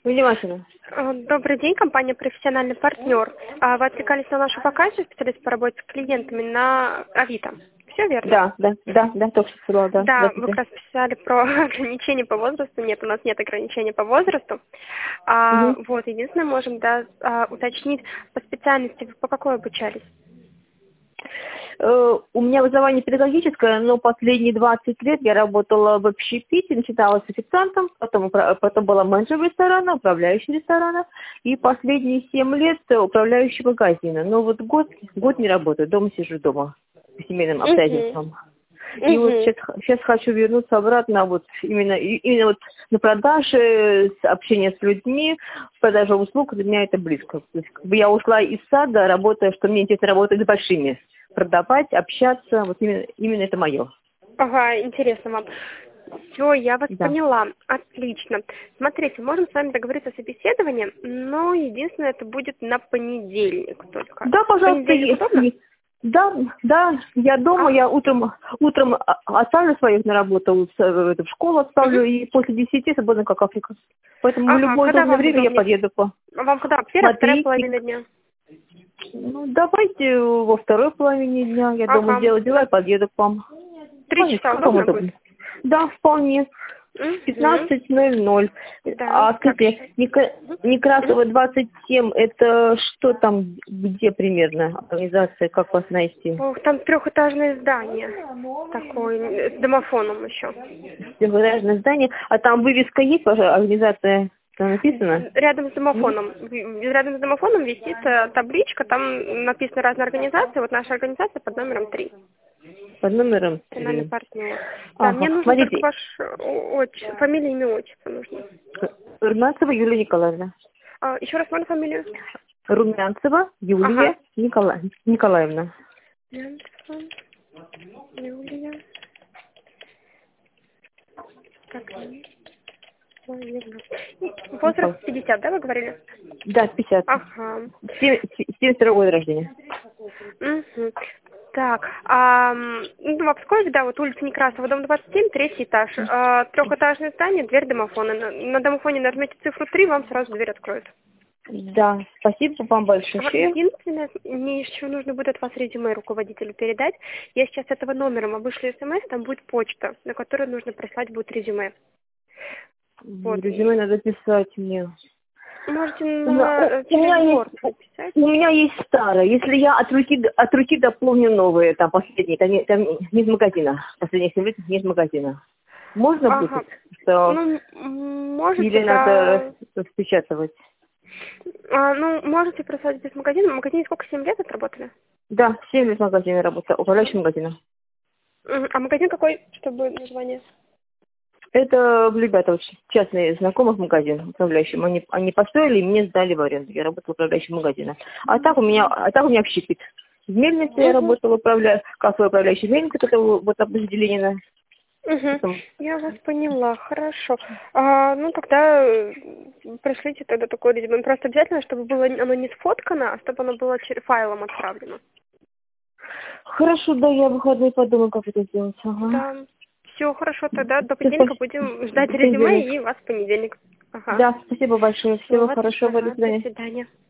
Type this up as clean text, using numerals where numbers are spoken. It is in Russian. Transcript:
Внимательно. Добрый день, компания «Профессиональный партнер». Вы откликались на нашу вакансию, специалист по работе с клиентами на Авито. Все верно? Да, только что сказала, да. Да, вы как раз писали про ограничения по возрасту. Нет, у нас нет ограничений по возрасту. Мгм. Вот, единственное, можем уточнить по специальности, вы по какой обучались? У меня образование педагогическое, но последние 20 лет я работала в общепите, начинала с официантом, потом была менеджером ресторана, управляющим ресторана, и последние 7 лет управляющим магазина. Но вот год не работаю, дома сижу дома, по семейным обстоятельствам. И вот сейчас хочу вернуться обратно вот именно вот на продаже, общение с людьми, продажа услуг, для меня это близко. То есть, как бы я ушла из сада, работая, что мне интересно работать с большими. Продавать, общаться, вот именно это мое. Ага, интересно вам. Все, я вас Да. поняла. Отлично. Смотрите, можем с вами договориться о собеседовании, но единственное, это будет на понедельник только. Да, В пожалуйста, понедельник удобно? Да, я дома, я утром отправлю своих на работу, в школу отправлю, и после 10 свободно, как Африка. Поэтому в Ага, любое когда удобное вам время я удобнее? подъеду Вам когда? Первая, вторая смотреть. половина дня? Ну, давайте во второй половине дня. Я дома Ага. сделаю дела и подъеду к вам. 3 Помните, часа как вам удобно будет? удобно? Да, вполне. Угу. 15:00. Да, А так, скажите, Некрасова 27, это что там, где примерно организация, как вас найти? Ох, там трехэтажное здание такое, с домофоном еще. Двухэтажное здание. А там вывеска есть, ваша организация, там написано? Рядом с Нет? домофоном. Рядом с домофоном висит табличка, там написано разные организации. Вот наша организация под номером 3. Под номером Профессиональный 3. партнер. Да, мне Ага, нужно только смотрите, ваш фамилия, имя, отчество нужно. Румянцева Юлия Николаевна. Еще раз можно фамилию? Румянцева Ага. Юлия Николаевна. Янцева Юлия. Так, возраст 50, да, вы говорили? Да, 50. Ага. 72 года рождения. Угу. Так, ну, в Обскове, да, вот улица Некрасова, дом 27, третий этаж. Трехэтажное здание, дверь домофона. На домофоне нажмете цифру 3, вам сразу дверь откроют. Да, спасибо вам большое. Единственное, мне еще нужно будет от вас резюме руководителю передать. Я сейчас этого номера мы вышли смс, там будет почта, на которую нужно прислать будет резюме. Вот. Резюме надо писать мне. Можете У через Word написать. меня есть старое. Если я от руки дополню новые, там последние, там не из магазина. Последних 7 лет не из магазина. Можно Ага. будет? Что... Ну, можете, Или да. надо распечатывать? Ну, можете прислать без магазина. В магазине сколько, 7 лет отработали? Да, 7 лет в магазине работаю, управляющим магазином. А магазин какой, чтобы название? Это ребята очень частные знакомых магазин управляющим. Они построили и мне сдали в аренду. Я работала управляющим магазина. А так у меня общепит. В мельнице я работала, кассовый управляющий мельницы, это вот область Ленина. Я вас поняла, хорошо. Ну, тогда пришлите тогда такое резюме. Просто обязательно, чтобы было оно не сфоткано, а чтобы оно было файлом отправлено. Хорошо, да, я в выходные подумаю, как это сделать. Ага. Да. Все, хорошо, тогда до понедельника будем ждать резюме и вас в понедельник. Ага. Да, спасибо большое. Всего хорошего, до До свидания. свидания.